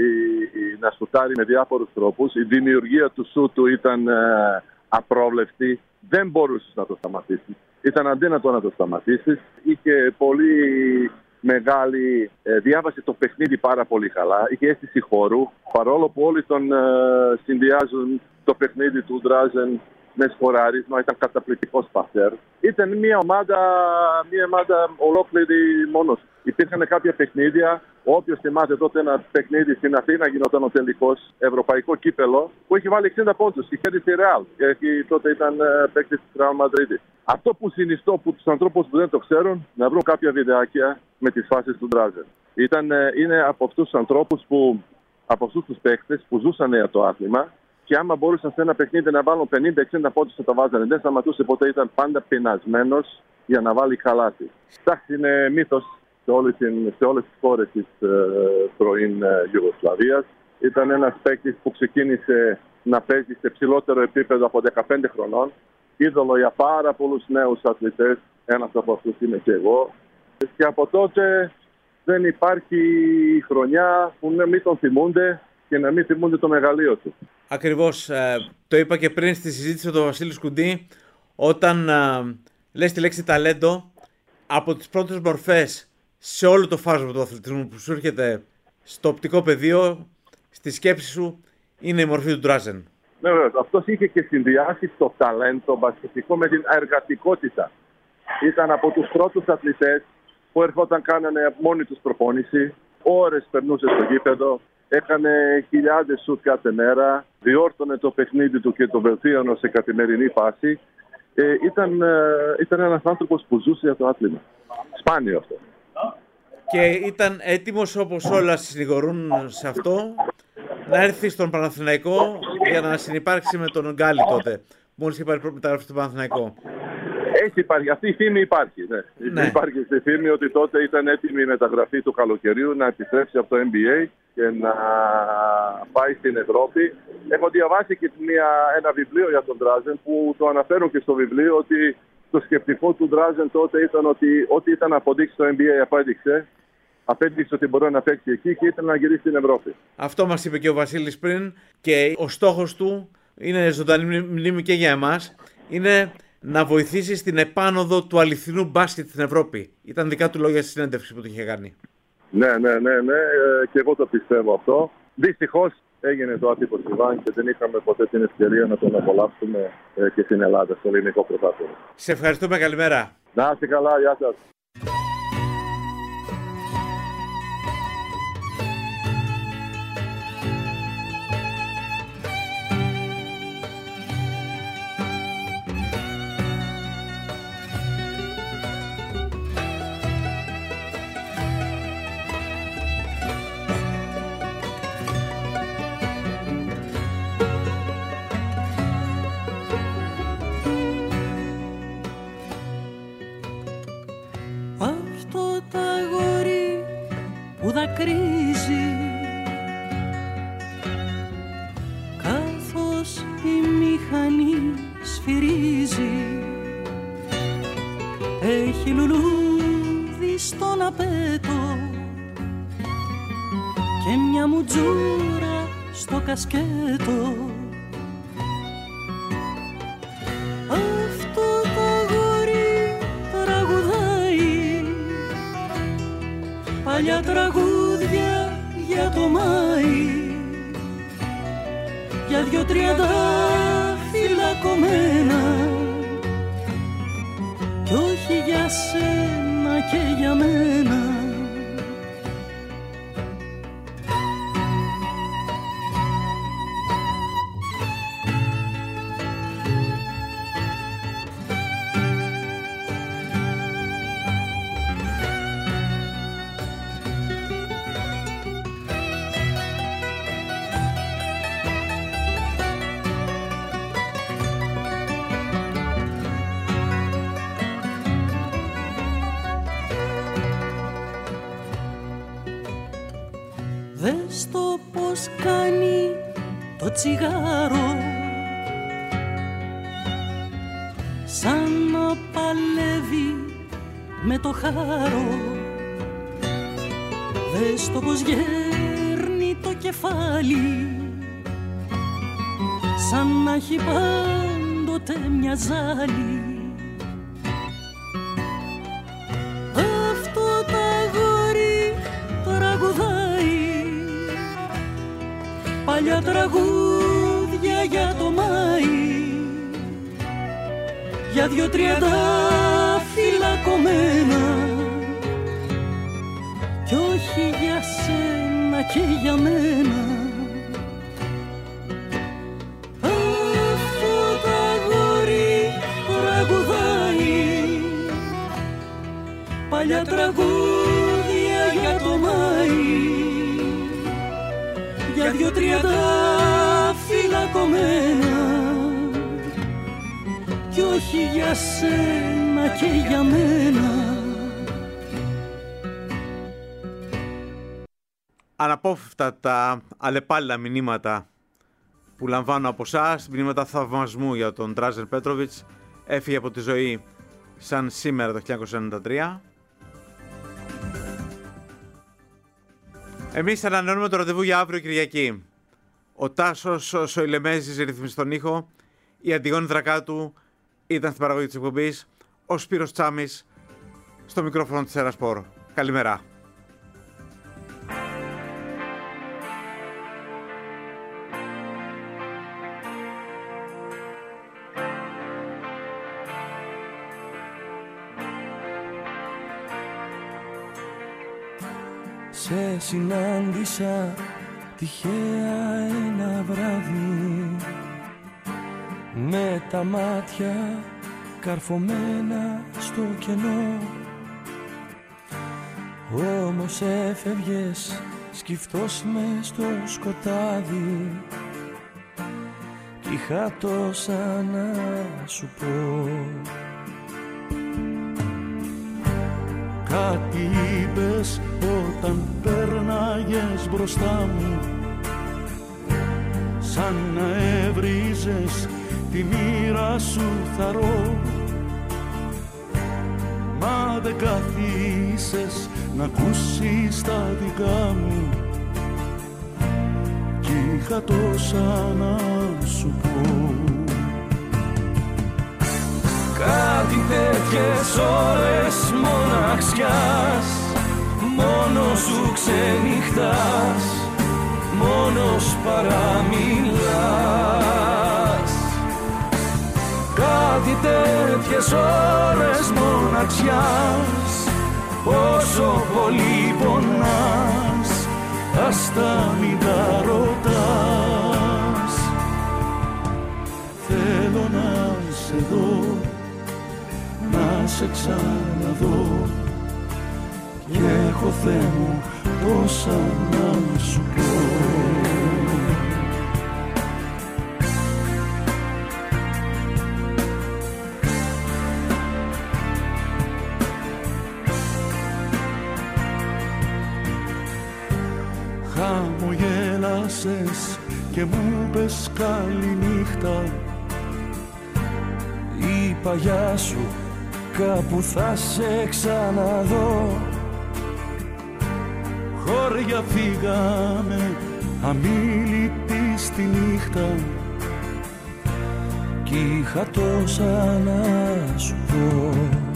να σουτάρει με διάφορους τρόπους. Η δημιουργία του σούτου ήταν ε, απρόβλεπτη. Δεν μπορούσε να το σταματήσει. Ήταν αδύνατο να το σταματήσει. Είχε πολύ μεγάλη... Ε, διάβασε το παιχνίδι πάρα πολύ καλά. Είχε αίσθηση χώρου. Παρόλο που όλοι τον ε, συνδυάζουν το παιχνίδι του Ντράζεν με σκοράρισμα, ήταν καταπληκτικός πασέρ. Ήταν μια ομάδα, μια ομάδα ολόκληρη μόνος. Υπήρχαν κάποια παιχνίδια. Όποιος θυμάται τότε ένα παιχνίδι στην Αθήνα, γινόταν ο τελικός ευρωπαϊκό κύπελο, που είχε βάλει εξήντα πόντους. Είχε έρθει στη Ρεάλ. Και τότε ήταν παίκτης της Ρεάλ Μαδρίτης. Αυτό που συνιστώ που τους ανθρώπους που δεν το ξέρουν, να βρουν κάποια βιντεάκια με τις φάσεις του Ντράζεν. Είναι από αυτούς τους ανθρώπους που, από αυτούς τους παίκτες που ζούσαν για το άθλημα. Και άμα μπορούσαν σε ένα παιχνίδι να βάλουν πενήντα εξήντα πόντους θα τα βάζανε. Δεν σταματούσε ποτέ, ήταν πάντα πεινασμένος για να βάλει καλάθι. Εντάξει, είναι μύθος σε όλες, σε όλες τις χώρες της ε, πρώην ε, Ιουγκοσλαβίας. Ήταν ένας παίκτης που ξεκίνησε να παίζει σε ψηλότερο επίπεδο από δεκαπέντε χρονών. Είδωλο για πάρα πολλούς νέους αθλητές. Ένας από αυτούς είμαι και εγώ. Και από τότε δεν υπάρχει χρονιά που να μην τον θυμούνται και να μην θυμούνται το μεγαλείο του. Ακριβώς. Ε, το είπα και πριν στη συζήτηση με τον Βασίλη Σκουντή, όταν ε, λες τη λέξη ταλέντο, από τις πρώτες μορφές σε όλο το φάσμα του αθλητισμού που σου έρχεται στο οπτικό πεδίο, στη σκέψη σου, είναι η μορφή του Ντράζεν. Ναι, βέβαια. Αυτός είχε και συνδυάσει το ταλέντο μπασκετικό με την εργατικότητα. Ήταν από τους πρώτους αθλητές που ερχόταν, κάνανε μόνοι τους προπόνηση, ώρες περνούσε στο γήπεδο. Έκανε χιλιάδες σουτ κάθε μέρα, διόρθωνε το παιχνίδι του και το βελτίωνε σε καθημερινή φάση. Ε, ήταν, ε, ήταν ένας άνθρωπος που ζούσε για το άθλημα. Σπάνιο αυτό. Και ήταν έτοιμος, όπως όλα συνηγορούν σε αυτό, να έρθει στον Παναθηναϊκό για να συνυπάρξει με τον Γκάλι τότε. Μόλις είχε πάρει μεταγραφή στον Παναθηναϊκό. Έχει υπάρχει, αυτή η φήμη υπάρχει. Ναι. Ναι. Υπάρχει στη φήμη ότι τότε ήταν έτοιμη η μεταγραφή του καλοκαιριού να επιστρέψει από το N B A και να πάει στην Ευρώπη. Έχω διαβάσει και μια, ένα βιβλίο για τον Ντράζεν που το αναφέρουν και στο βιβλίο ότι το σκεπτικό του Ντράζεν τότε ήταν ότι ό,τι ήταν να αποδείξει στο N B A απέδειξε. Απέδειξε ότι μπορεί να παίξει εκεί και ήθελε να γυρίσει στην Ευρώπη. Αυτό μας είπε και ο Βασίλης πριν και ο στόχος του είναι ζωντανή μνήμη και για εμάς. Είναι να βοηθήσει στην επάνωδο του αληθινού μπάσκετ στην Ευρώπη. Ήταν δικά του λόγια στη συνέντευξη που του είχε κάνει. Ναι, ναι, ναι, ναι. Ε, και εγώ το πιστεύω αυτό. Δυστυχώς έγινε το άτυπο συμβάν και δεν είχαμε ποτέ την ευκαιρία να τον απολαύσουμε ε, και στην Ελλάδα, στο ελληνικό πρωτάθλημα. Σε ευχαριστούμε, καλημέρα. Να είστε καλά, γεια σας. δακρύζει, καθώς η μηχανή σφυρίζει. Έχει λουλούδι στον απέτο και μια μουτζούρα στο κασκέτο. Αυτό το αγόρι τραγουδάει παλιά τραγούδια για το Μάη, για δυο τριαντάφυλλα κομμένα, κι όχι για σένα και για μένα. Δες το πως κάνει το τσιγάρο, σαν να παλεύει με το χάρο. Δες το πως γέρνει το κεφάλι, σαν να έχει πάντοτε μια ζάλη. Αυτό το αγόρι τραγουδάει παλιά τραγούδια για το Μάη, για δυο τριαντάφυλλα κομμένα, κι όχι για σένα και για μένα. Αυτό το αγόρι τραγουδάει παλιά τραγούδια για το Μάη, για δυο τριαντάφυλλα κομμένα, κι όχι για σένα και για μένα. Αναπόφευκτα τα αλλεπάλληλα μηνύματα που λαμβάνω από εσάς, μηνύματα θαυμασμού για τον Ντράζεν Πέτροβιτς. Έφυγε από τη ζωή σαν σήμερα το χίλια εννιακόσια ενενήντα τρία. Εμείς ανανεώνουμε το ραντεβού για αύριο Κυριακή. Ο Τάσος Σοηλεμέζης ρυθμίσει τον ήχο, η Αντιγόνη Δρακάτου ήταν στην παραγωγή της εκπομπής, ο Σπύρος Τσάμης στο μικρόφωνο της Ερασπορ. Καλημέρα. Σε συνάντησα τυχαία ένα βράδυ, με τα μάτια καρφωμένα στο κενό. Όμως έφευγες σκυφτός μες στο σκοτάδι, κι είχα τόσα να σου πω. Κάτι είπες όταν πέρναγες μπροστά μου, σαν να έβριζες τη μοίρα σου θαρώ. Μα δεν καθίσες να ακούσεις τα δικά μου, κι είχα τόσα να σου πω. Κάτι τέτοιες ώρες μοναξιάς, μόνος σου ξενυχτάς, μόνος παραμιλάς. Κάτι τέτοιες ώρες μοναξιάς, πόσο πολύ πονάς, ας τα μην τα ρωτάς. Θέλω να σε δω, να σε ξαναδώ, κι έχω Θεέ μου τόσα να σου πω. χαμογέλασες και μου πες καληνύχτα. Η παγιά σου κάπου θα σε ξαναδώ. Χώρια φύγαμε αμίλητοι στη νύχτα κι είχα τόσα να σου πω.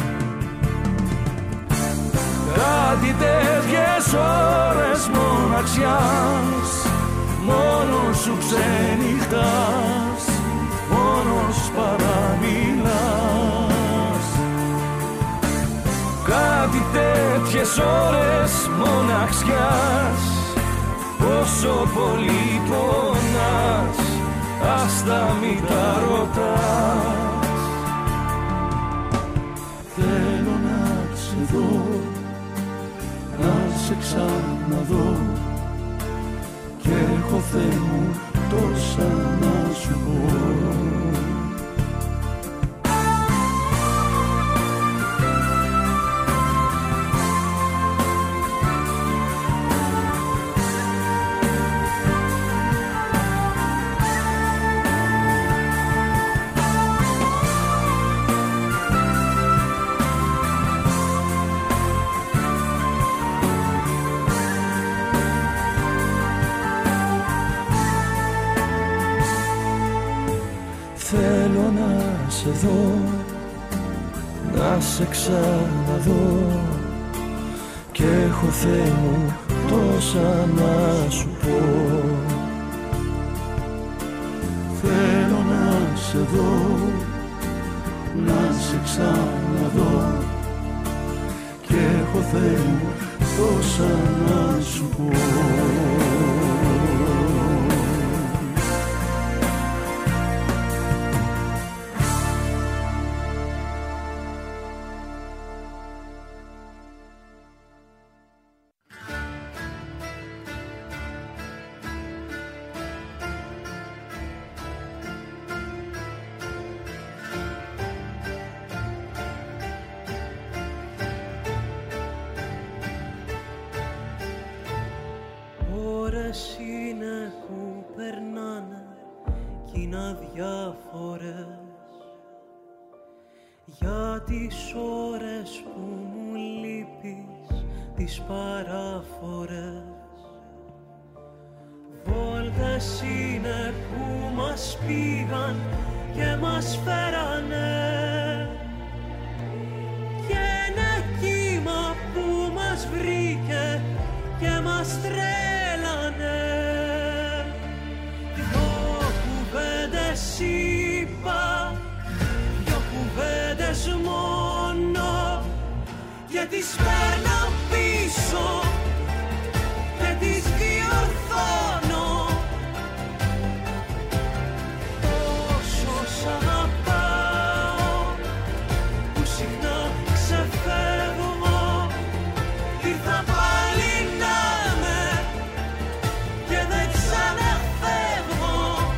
Κάτι τέτοιες ώρες μοναξιάς μόνος σου ξενυχτάς, μόνος παραμιλάς. Κάτι τέτοιες ώρες μοναξιάς πόσο πολύ πονάς, άστα μη τα ρωτάς. Θέλω να σε δω, να σε ξαναδώ και έχω Θεέ μου τόσα να σου πω. Θέλω να σε δω, να σε ξαναδώ και έχω Θεέ μου τόσα να σου πω. Θέλω να σε δω, να σε ξαναδώ και έχω Θεέ μου τόσα να σου πω. Ώρες είναι που περνάνε κι είναι αδιάφορες για τις ώρες που μου λείπεις, τις παράφορες. Βόλτες είναι που μας πήγαν και μας φέρανε και ένα κύμα που μας βρήκε και μας τρέλανε. Δυο κουβέντες είπα, δυο κουβέντες μόνο και τις παίρνω πίσω και τις διορθώνω. Όσο σ' αγαπάω που συχνά ξεφεύγω, ήρθα πάλι να με και δεν ξαναφεύγω.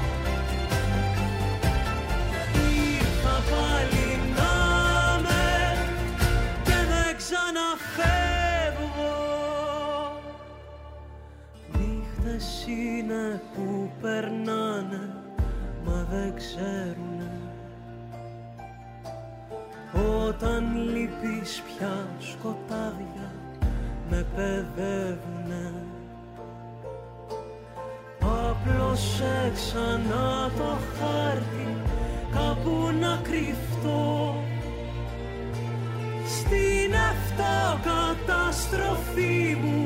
Ήρθα πάλι να με και δεν ξαναφεύγω. Νύχτες είναι που περνάνε μα δεν ξέρουνε όταν λείπεις πια σκοτάδια με παιδεύουνε. Απλώσε ξανά το χάρτη κάπου να κρυφτώ στην αυτοκαταστροφή μου